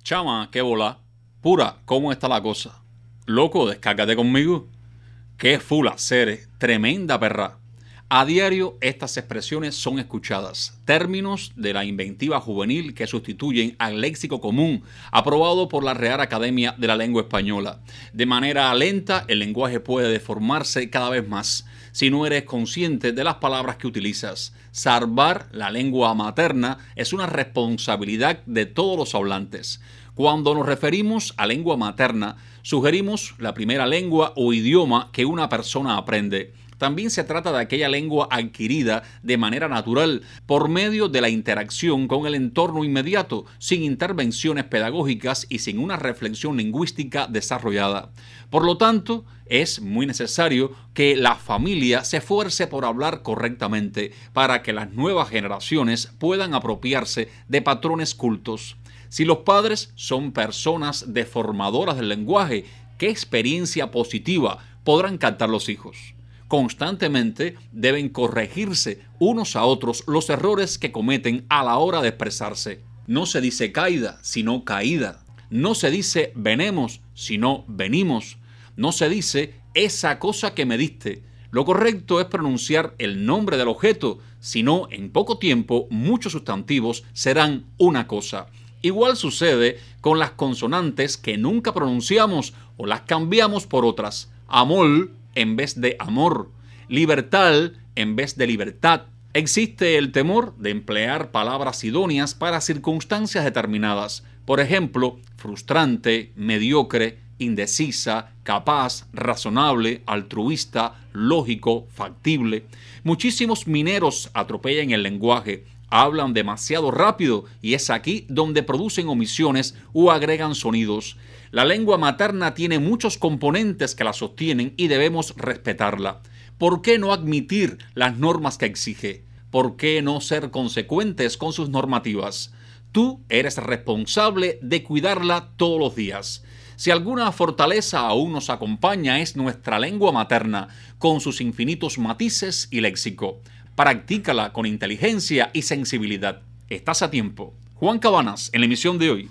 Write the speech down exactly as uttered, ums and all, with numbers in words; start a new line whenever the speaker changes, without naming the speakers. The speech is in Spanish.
Chama, qué bola. Pura, ¿cómo está la cosa? Loco, descárgate conmigo. Qué full hacer, tremenda perra. A diario estas expresiones son escuchadas, términos de la inventiva juvenil que sustituyen al léxico común aprobado por la Real Academia de la Lengua Española. De manera lenta el lenguaje puede deformarse cada vez más si no eres consciente de las palabras que utilizas. Salvar la lengua materna es una responsabilidad de todos los hablantes. Cuando nos referimos a lengua materna, sugerimos la primera lengua o idioma que una persona aprende. También se trata de aquella lengua adquirida de manera natural por medio de la interacción con el entorno inmediato, sin intervenciones pedagógicas y sin una reflexión lingüística desarrollada. Por lo tanto, es muy necesario que la familia se esfuerce por hablar correctamente para que las nuevas generaciones puedan apropiarse de patrones cultos. Si los padres son personas deformadoras del lenguaje, ¿qué experiencia positiva podrán captar los hijos? Constantemente deben corregirse unos a otros los errores que cometen a la hora de expresarse. No se dice caída, sino caída. No se dice venemos, sino venimos. No se dice esa cosa que me diste. Lo correcto es pronunciar el nombre del objeto, si no, en poco tiempo muchos sustantivos serán una cosa. Igual sucede con las consonantes que nunca pronunciamos o las cambiamos por otras. Amor en vez de amor, libertad en vez de libertad. Existe el temor de emplear palabras idóneas para circunstancias determinadas. Por ejemplo, frustrante, mediocre, indecisa, capaz, razonable, altruista, lógico, factible. Muchísimos mineros atropellan el lenguaje, hablan demasiado rápido y es aquí donde producen omisiones o agregan sonidos. La lengua materna tiene muchos componentes que la sostienen y debemos respetarla. ¿Por qué no admitir las normas que exige? ¿Por qué no ser consecuentes con sus normativas? Tú eres responsable de cuidarla todos los días. Si alguna fortaleza aún nos acompaña es nuestra lengua materna, con sus infinitos matices y léxico. Practícala con inteligencia y sensibilidad. Estás a tiempo. Juan Cabanas, en la emisión de hoy.